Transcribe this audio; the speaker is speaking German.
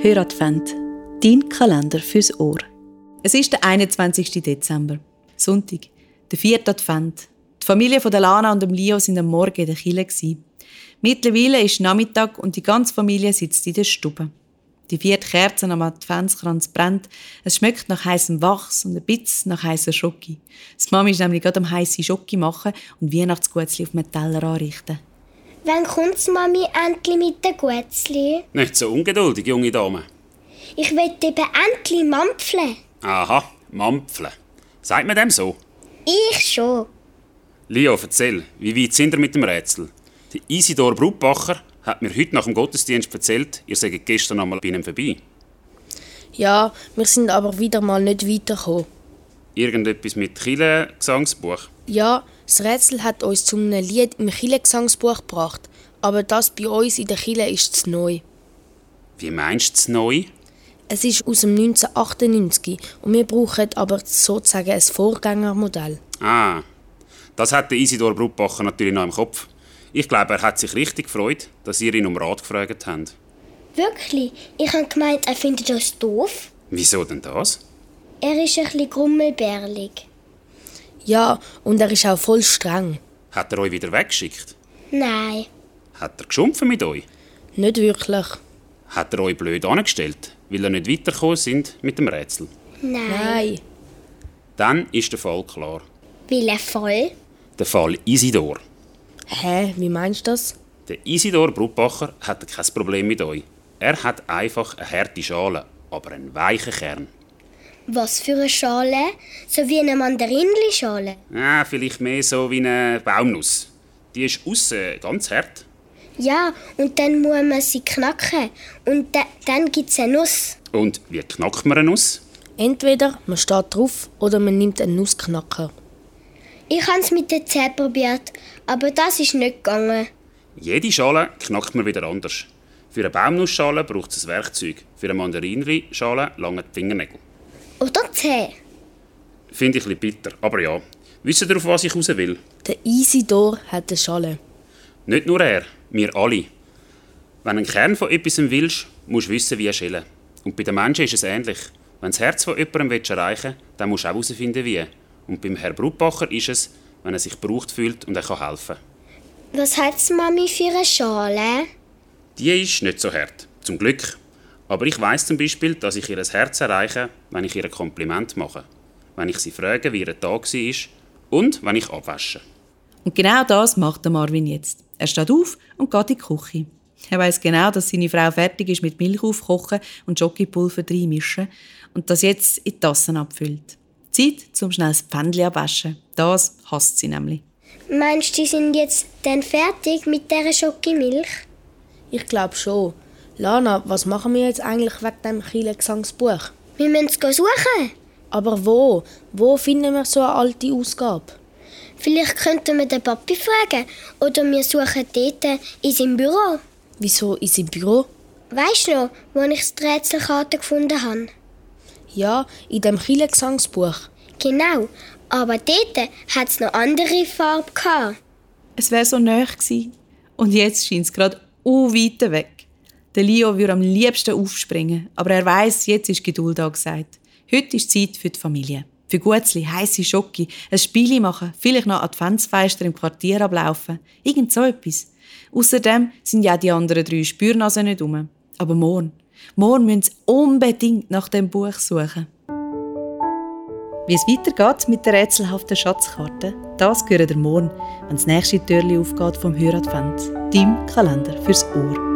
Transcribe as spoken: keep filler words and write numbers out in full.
Höradvent, dein Kalender fürs Ohr. Es ist der einundzwanzigsten Dezember, Sonntag, der vierte Advent. Die Familie von der Lana und dem Leo sind am Morgen in der Kirche. Mittlerweile ist Nachmittag und die ganze Familie sitzt in der Stube. Die vierte Kerze am Adventskranz brennt. Es schmeckt nach heißem Wachs und ein bisschen nach heißer Schoki. Die Mami ist nämlich gerade am heissen Schoki machen und Weihnachtsguetzli auf einem Teller anrichten. Wann kommt Mami endlich mit den Guetzli? Nicht so ungeduldig, junge Dame. Ich will eben endlich mampfeln. Aha, mampfeln. Sagt man dem so? Ich schon. Leo, erzähl, wie weit sind ihr mit dem Rätsel? Die Isidor Brutbacher hat mir heute nach dem Gottesdienst erzählt, ihr seid gestern einmal bei ihm vorbei. Ja, wir sind aber wieder mal nicht weitergekommen. Irgendetwas mit Kirchengesangsbuch? Ja, das Rätsel hat uns zu einem Lied im Kirchengesangsbuch gebracht, aber das bei uns in der Kirche ist zu neu. Wie meinst du das neu? Es ist aus dem neunzehnhundertachtundneunzig und wir brauchen aber sozusagen ein Vorgängermodell. Ah, das hat der Isidor Brutbacher natürlich noch im Kopf. Ich glaube, er hat sich richtig gefreut, dass ihr ihn um Rat gefragt habt. Wirklich? Ich habe gemeint, er findet das doof. Wieso denn das? Er ist ein bisschen grummelbärlig. Ja, und er ist auch voll streng. Hat er euch wieder weggeschickt? Nein. Hat er geschumpfen mit euch? Nicht wirklich. Hat er euch blöd angestellt, weil ihr nicht weitergekommen sind mit dem Rätsel? Nein. Nein. Dann ist der Fall klar. Welcher Fall? Der Fall Isidor. Hä, wie meinst du das? Der Isidor Brutbacher hat kein Problem mit euch. Er hat einfach eine harte Schale, aber einen weichen Kern. Was für eine Schale? So wie eine Mandarinli-Schale? Ah, vielleicht mehr so wie eine Baumnuss. Die ist aussen ganz hart. Ja, und dann muss man sie knacken. Und da, dann gibt es eine Nuss. Und wie knackt man eine Nuss? Entweder man steht drauf oder man nimmt einen Nussknacker. Ich habe es mit den Zähnen probiert, aber das ist nicht gegangen. Jede Schale knackt man wieder anders. Für eine Baumnussschale braucht es ein Werkzeug. Für eine Mandarinli-Schale langen die Fingernägel. Oder Zähne. Finde ich ein bisschen bitter, aber ja. Wisst ihr, auf was ich raus will? Der Isidor hat eine Schale. Nicht nur er, wir alle. Wenn du einen Kern von etwas willst, musst du wissen, wie schälen. Und bei den Menschen ist es ähnlich. Wenn du das Herz von jemandem erreichen willst, dann musst du auch herausfinden, wie. Und beim Herrn Brutbacher ist es, wenn er sich gebraucht fühlt und er kann helfen. Was hat Mami für eine Schale? Die ist nicht so hart, zum Glück. Aber ich weiss zum Beispiel, dass ich ihr Herz erreiche, wenn ich ihr ein Kompliment mache. Wenn ich sie frage, wie ihr Tag war und wenn ich abwasche. Und genau das macht der Marvin jetzt. Er steht auf und geht in die Küche. Er weiss genau, dass seine Frau fertig ist mit Milch aufkochen und Schokipulver reinmischen und das jetzt in die Tassen abfüllt. Zeit, zum schnell das Pfändchen abwaschen. Das hasst sie nämlich. Meinst du, die sind jetzt dann fertig mit dieser Schokimilch? Ich glaube schon. Lana, was machen wir jetzt eigentlich wegen dem Kirchengesangsbuch? Wir müssen es suchen. Aber wo? Wo finden wir so eine alte Ausgabe? Vielleicht könnten wir den Papi fragen. Oder wir suchen dort in seinem Büro. Wieso in seinem Büro? Weisst du noch, wo ich die Rätselkarte gefunden habe? Ja, in dem Kirchengesangsbuch. Genau, aber dort hat es noch andere Farbe gehabt. Es wäre so nahe gewesen. Und jetzt scheint es gerade u weit weg. Der Leo würde am liebsten aufspringen, aber er weiss, jetzt ist Geduld angesagt. Heute ist Zeit für die Familie. Für Guetzli, heisse Schoki, ein Spiel machen, vielleicht noch Adventsfeister im Quartier ablaufen. Irgend so etwas. Außerdem sind ja die anderen drei Spürnasen nicht rum. Aber morgen, morgen müssen sie unbedingt nach dem Buch suchen. Wie es weitergeht mit der rätselhaften Schatzkarte, das hört ihr morgen, wenn das nächste Türchen aufgeht vom Höradvent, deinem Kalender fürs Ohr.